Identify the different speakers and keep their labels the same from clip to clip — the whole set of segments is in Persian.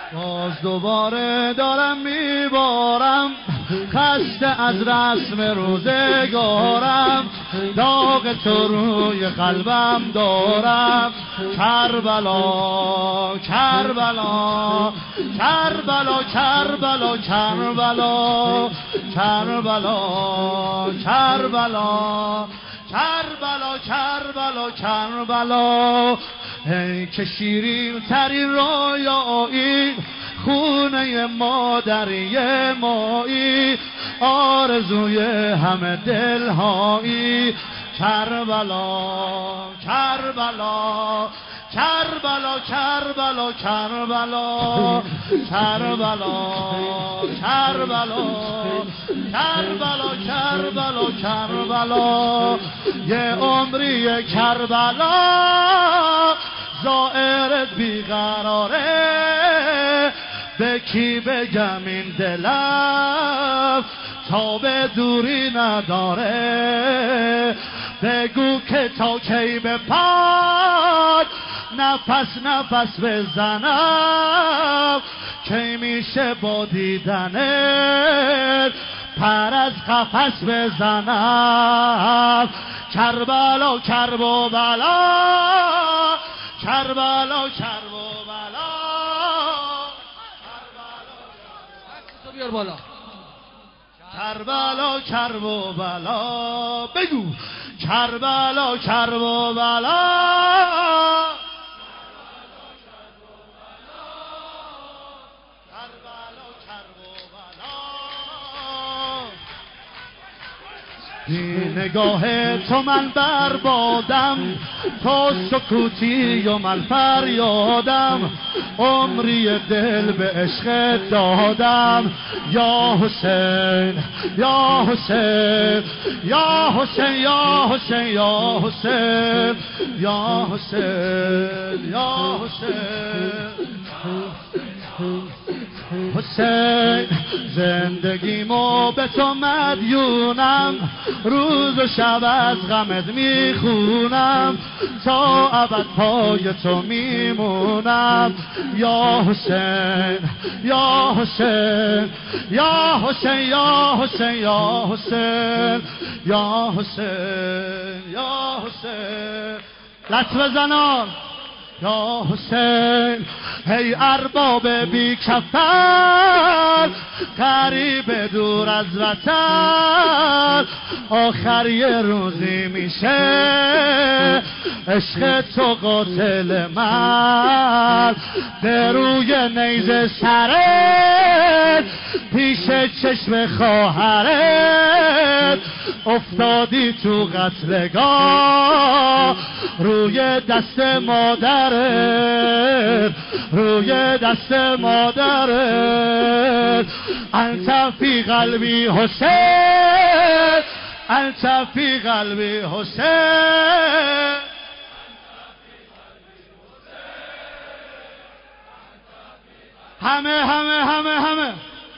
Speaker 1: باز دوباره دارم میبارم خسته از رسم روزگارم داغ تو روی قلبم دارم کربلا کربلا کربلا کربلا کربلا کربلا کربلا کربلا کربلا کربلا ای که شیرین ترین رویایی خونه مادری مایی آرزوی همه دلهایی کربلا کربلا کربلا کربلا کربلا کربلا کربلا کربلا کربلا کربلا یه عمری کربلا زائرت بیقراره به کی بگم این دلم تا به دوری نداره بگو که تا کی به پاد نفس نفس بزنم کی میشه با دیدنت پر از قفس بزنم کربلا کرب و بلا کربلا کرب و بلا
Speaker 2: بیار بالا
Speaker 1: کربلا کرب و بلا بگو کربلا کرب و بلا بی نگاه تو من بربادم تو سکوتی و من فریادم عمری دل به عشق دادم یا حسین یا حسین یا حسین یا حسین یا حسین یا حسین یا حسین حسین زندگیمو به تو مدیونم روز و شب از غمت میخونم تا ابد پای تو میمونم یا حسین یا حسین یا حسین یا حسین یا حسین یا حسین یا حسین لط بزنان یا حسین هی ارباب بی کفن غریب دور از وطن آخر یه روزی میشه عشق تو قاتل من به روی نیزه سرت پیش چشم خواهرت افتادی تو قتلگاه روی دست مادرت روی دست مادرت انت فی قلبی حسین انت فی قلبی حسین همه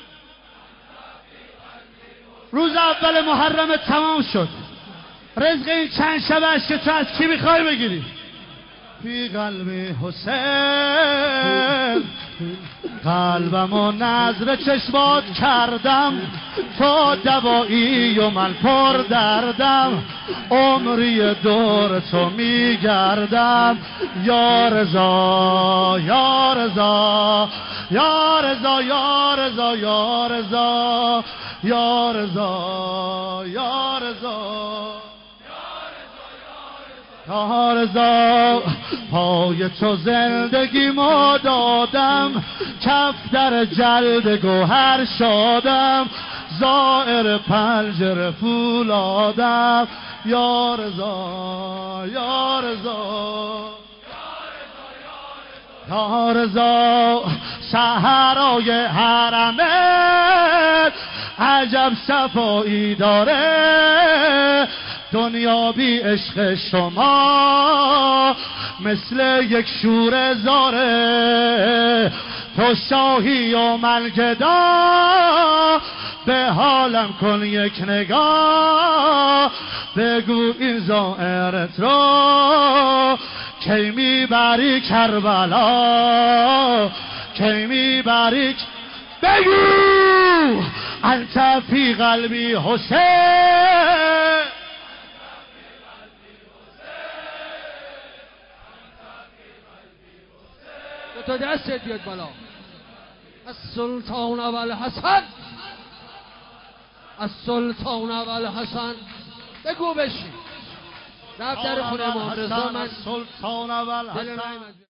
Speaker 1: روز اول محرم تمام شد رزق این چند شبش که تو از کی میخوای بگیری فی قلبی حسین قلبم و نظر چشمات کردم تو دوایی و من پر دردم عمری دور تو میگردم یا رضا یا رضا یا رضا یا رضا یا رضا یا رضا یا رضا یا رضا پای تو زندگی ما دادم کف در جلد گوهر شادم زائر پنجره فولادم یا رضا یا رضا یا رضا صحرای حرمت عجب صفایی داره دنیا بی عشق شما مثل یک شور زاره تو شاهی و من گدا به حالم کن یک نگاه بگو این زائرت رو کی میبری کربلا کی میبری بگو انت فی قلبی حسین
Speaker 2: تو دستت بیاد بالا السلطان والحسن السلطان والحسن بگو بشین رفت در خونه امام رضا من
Speaker 1: السلطان والحسن